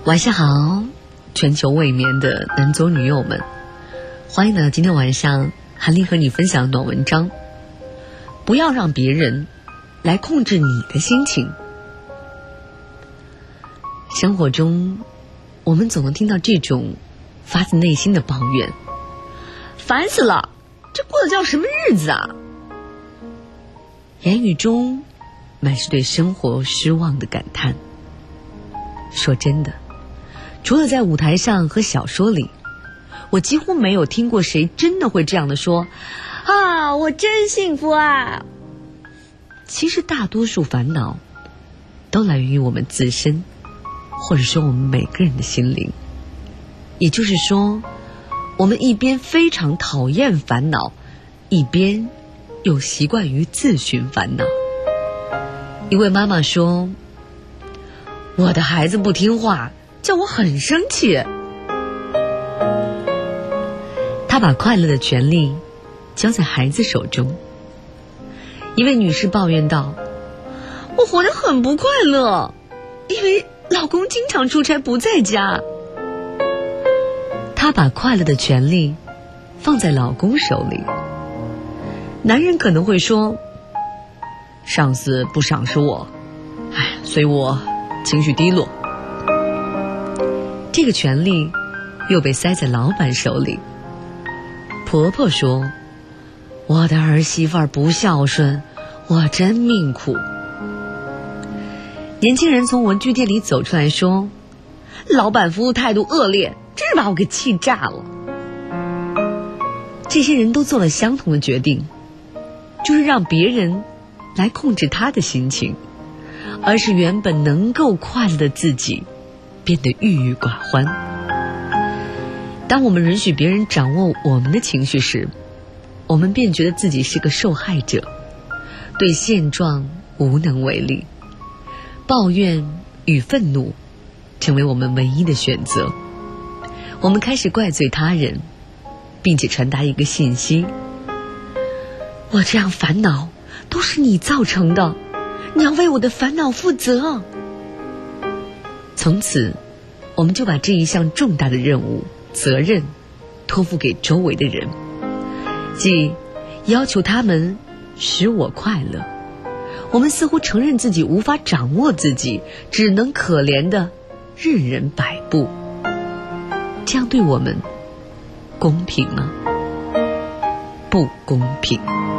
晚上好，全球未眠的男左女右们，欢迎呢今天晚上韩丽和你分享暖文章。不要让别人来控制你的心情。生活中我们总能听到这种发自内心的抱怨，烦死了，这过的叫什么日子啊。言语中满是对生活失望的感叹。说真的，除了在舞台上和小说里，我几乎没有听过谁真的会这样的说啊，我真幸福啊。其实大多数烦恼都来源于我们自身，或者说我们每个人的心灵。也就是说，我们一边非常讨厌烦恼，一边又习惯于自寻烦恼。一位妈妈说，我的孩子不听话，叫我很生气。她把快乐的权利交在孩子手中。一位女士抱怨道，我活得很不快乐，因为老公经常出差不在家。她把快乐的权利放在老公手里。男人可能会说，上司不赏识我，所以我情绪低落。这个权利又被塞在老板手里。婆婆说，我的儿媳妇不孝顺，我真命苦。年轻人从文具店里走出来说，老板服务态度恶劣，真是把我给气炸了。这些人都做了相同的决定，就是让别人来控制他的心情，而是原本能够快乐的自己变得郁郁寡欢。当我们允许别人掌握我们的情绪时，我们便觉得自己是个受害者，对现状无能为力。抱怨与愤怒成为我们唯一的选择。我们开始怪罪他人，并且传达一个信息，我这样烦恼都是你造成的，你要为我的烦恼负责。从此我们就把这一项重大的任务责任托付给周围的人，即要求他们使我快乐。我们似乎承认自己无法掌握自己，只能可怜的任人摆布。这样对我们公平吗？不公平。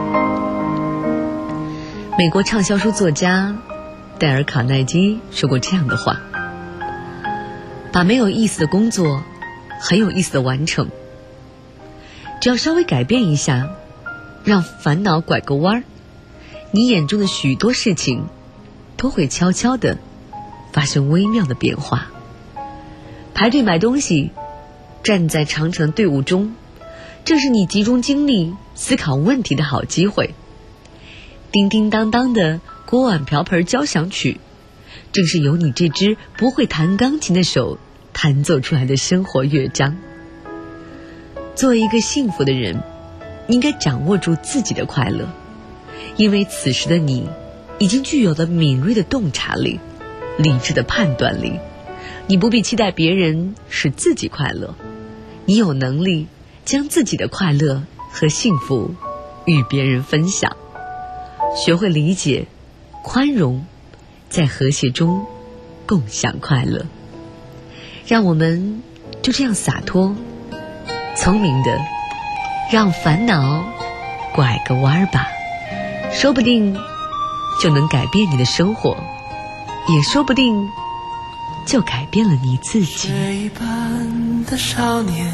美国畅销书作家戴尔·卡耐基说过这样的话，把没有意思的工作很有意思的完成。只要稍微改变一下，让烦恼拐个弯儿，你眼中的许多事情都会悄悄地发生微妙的变化。排队买东西，站在长长的队伍中，正是你集中精力思考问题的好机会。叮叮当当的锅碗瓢盆交响曲，正是由你这只不会弹钢琴的手弹奏出来的生活乐章。作为一个幸福的人，你应该掌握住自己的快乐，因为此时的你已经具有了敏锐的洞察力、理智的判断力。你不必期待别人使自己快乐，你有能力将自己的快乐和幸福与别人分享。学会理解、宽容，在和谐中共享快乐。让我们就这样洒脱、聪明的让烦恼拐个弯儿吧，说不定就能改变你的生活，也说不定就改变了你自己。 水一般的少年，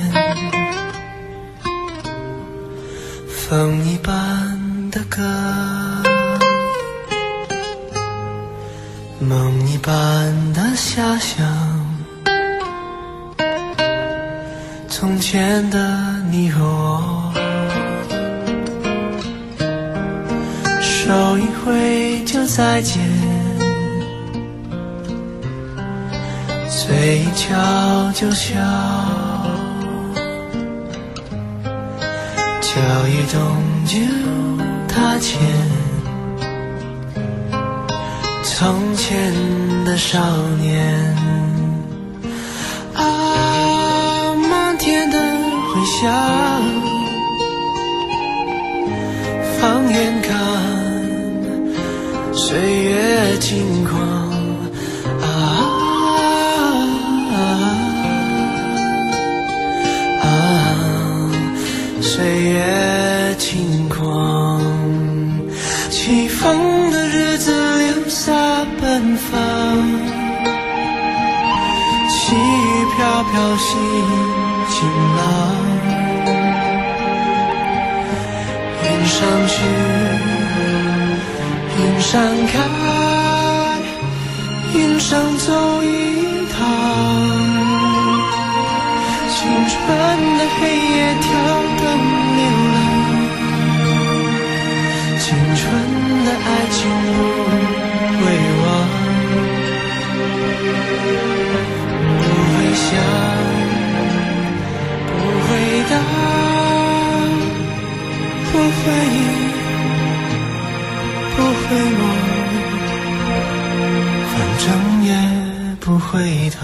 风一般的歌，梦一般的遐想，从前的你和我，手一挥就再见，嘴一翘就笑，脚一动就踏前，从前的少年， 想，放眼看岁月轻狂岁月轻狂，起风的日子留下奔放，细雨飘飘洗晴朗，云上去云上看，云上走一趟，青春的黑夜跳动流浪，青春的爱情不会忘，不会想，不会答，不会忆，不会梦，反正也不回头。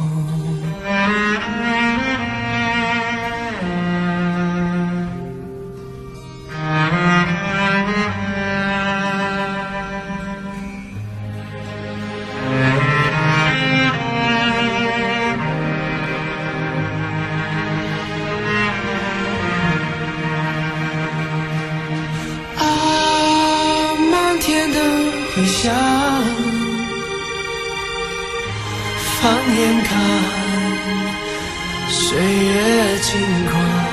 回想，放眼看岁月轻狂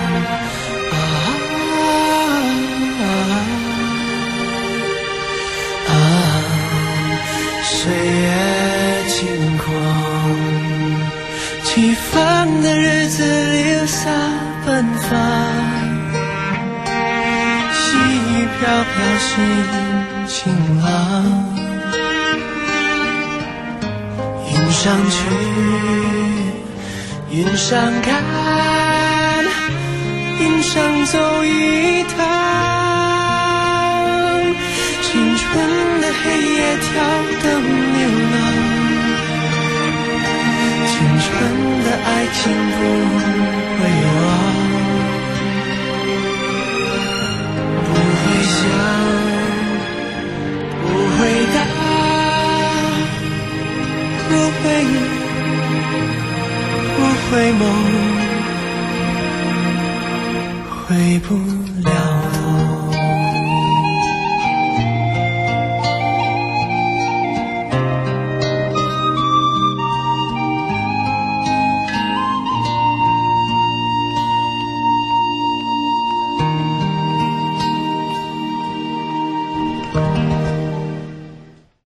岁月轻狂，起风的日子留下奔放，细雨飘飘洗晴朗，云上去云上看，云上走一趟，青春的黑夜跳动流浪，青春的爱情不会忘，不会想，不会答，不会忆，不会梦，回不